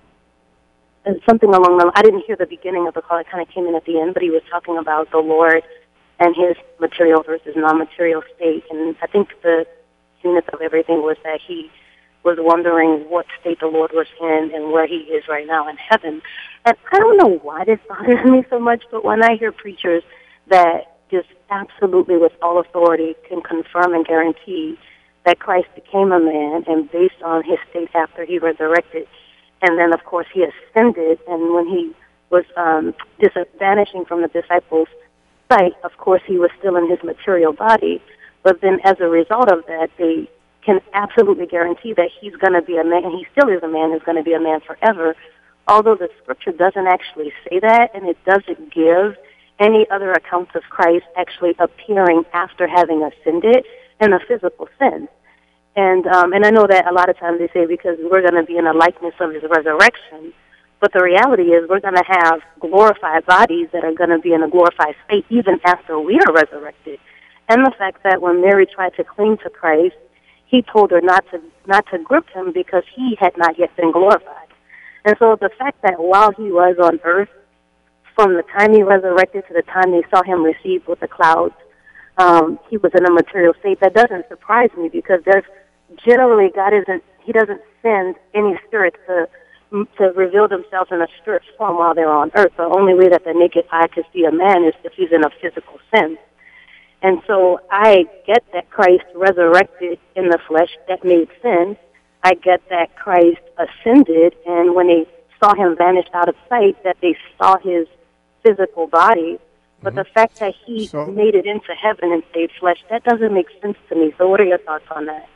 S8: and something along the. I didn't hear the beginning of the call; it kind of came in at the end. But he was talking about the Lord and his material versus non-material state, and I think the unit of everything was that he was wondering what state the Lord was in and where he is right now in heaven. And I don't know why this bothers me so much, but when I hear preachers that just absolutely with all authority can confirm and guarantee that Christ became a man and based on his state after he resurrected, and then, of course, he ascended, and when he was um, just vanishing from the disciples' sight, of course, he was still in his material body, but then as a result of that, they can absolutely guarantee that he's going to be a man, and he still is a man who's going to be a man forever, although the scripture doesn't actually say that, and it doesn't give any other accounts of Christ actually appearing after having ascended in a physical sense. And um, and I know that a lot of times they say because we're going to be in a likeness of his resurrection, but the reality is we're going to have glorified bodies that are going to be in a glorified state even after we are resurrected. And the fact that when Mary tried to cling to Christ, he told her not to not to grip him because he had not yet been glorified. And so the fact that while he was on earth, from the time he resurrected to the time they saw him received with the clouds, um, he was in a material state. That doesn't surprise me because there's generally God isn't, he doesn't send any spirits to to reveal themselves in a spirit form while they're on earth. The only way that the naked eye can see a man is if he's in a physical sense. And so I get that Christ resurrected in the flesh. That made sense. I get that Christ ascended, and when they saw him vanish out of sight, that they saw his physical body. But mm-hmm. the fact that he so, made it into heaven and stayed flesh, that doesn't make sense to me. So what are your thoughts on that?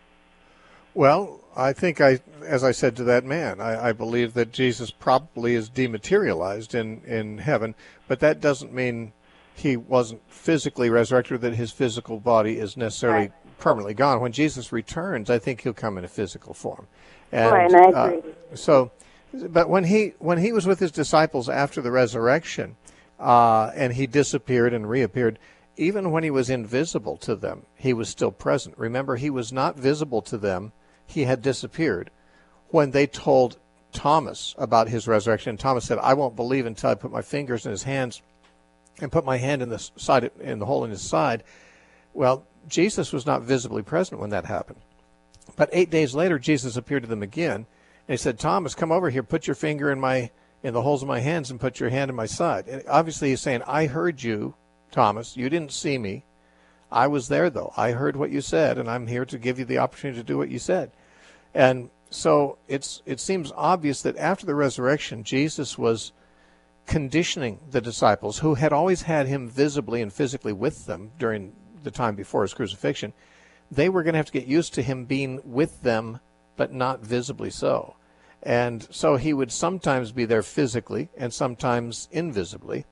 S1: Well, I think, I, as I said to that man, I, I believe that Jesus probably is dematerialized in, in heaven, but that doesn't mean he wasn't physically resurrected, or that his physical body is necessarily right. permanently gone. When Jesus returns, I think he'll come in a physical form. And,
S8: right, and I agree.
S1: Uh, so, but when he when he was with his disciples after the resurrection, uh, and he disappeared and reappeared, even when he was invisible to them, he was still present. Remember, he was not visible to them. He had disappeared. When they told Thomas about his resurrection, Thomas said, "I won't believe until I put my fingers in his hands and put my hand in the side in the hole in his side." Well, Jesus was not visibly present when that happened. But eight days later, Jesus appeared to them again, and he said, "Thomas, come over here, put your finger in my in the holes of my hands, and put your hand in my side." And obviously, he's saying, "I heard you, Thomas. You didn't see me. I was there, though. I heard what you said, and I'm here to give you the opportunity to do what you said." And so it's it seems obvious that after the resurrection, Jesus was conditioning the disciples, who had always had him visibly and physically with them during the time before his crucifixion. They were going to have to get used to him being with them, but not visibly so. And so he would sometimes be there physically and sometimes invisibly.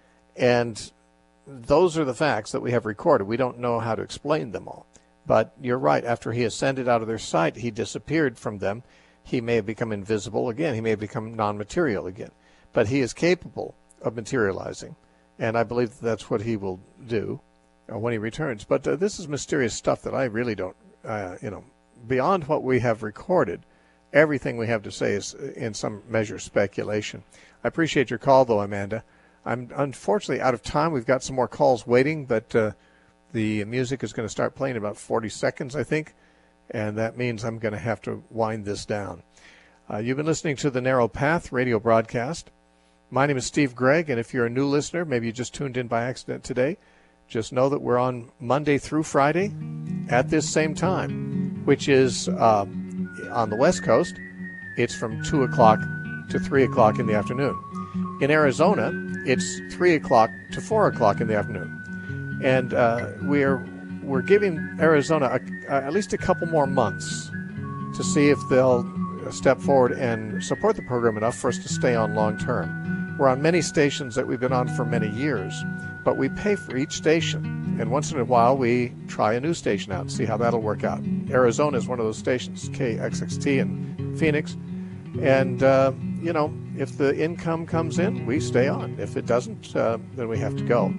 S1: And those are the facts that we have recorded. We don't know how to explain them all. But you're right, after he ascended out of their sight, he disappeared from them. He may have become invisible again. He may have become non-material again. But he is capable of materializing. And I believe that that's what he will do uh, when he returns. But uh, this is mysterious stuff that I really don't, uh, you know, beyond what we have recorded, everything we have to say is in some measure speculation. I appreciate your call, though, Amanda. I'm unfortunately out of time. We've got some more calls waiting, but uh, the music is going to start playing in about forty seconds, I think, and that means I'm going to have to wind this down. Uh, you've been listening to the Narrow Path radio broadcast. My name is Steve Gregg, and if you're a new listener, maybe you just tuned in by accident today, just know that we're on Monday through Friday at this same time, which is uh, on the West Coast. It's from two o'clock to three o'clock in the afternoon. In Arizona, it's three o'clock to four o'clock in the afternoon. And uh, we're we're giving Arizona a, uh, at least a couple more months to see if they'll step forward and support the program enough for us to stay on long term. We're on many stations that we've been on for many years, but we pay for each station. And once in a while, we try a new station out and see how that'll work out. Arizona is one of those stations, K X X T in Phoenix. And, uh, you know, if the income comes in, we stay on. If it doesn't, uh, then we have to go.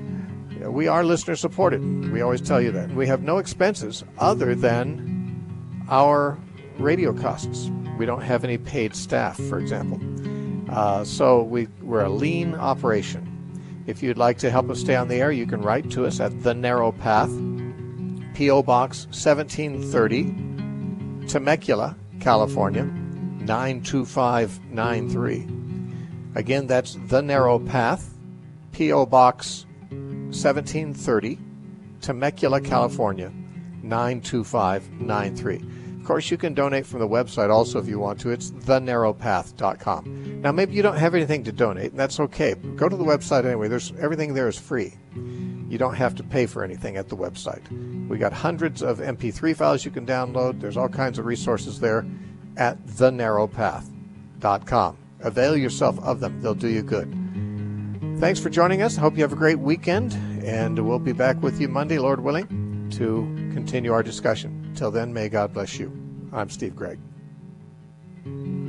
S1: We are listener supported. We always tell you that. We have no expenses other than our radio costs. We don't have any paid staff, for example. Uh, so we, we're a lean operation. If you'd like to help us stay on the air, you can write to us at The Narrow Path, P O Box seventeen thirty, Temecula, California, nine two five nine three. Again, that's The Narrow Path, P O Box seventeen thirty, Temecula, California, nine two five nine three. Of course, you can donate from the website also if you want to. It's the narrow path dot com. Now, maybe you don't have anything to donate, and that's okay. Go to the website anyway. There's everything there is free. You don't have to pay for anything at the website. We got hundreds of M P three files you can download. There's all kinds of resources there at the narrow path dot com. Avail yourself of them. They'll do you good. Thanks for joining us. I hope you have a great weekend, and we'll be back with you Monday, Lord willing, to continue our discussion. Till then, may God bless you. I'm Steve Gregg.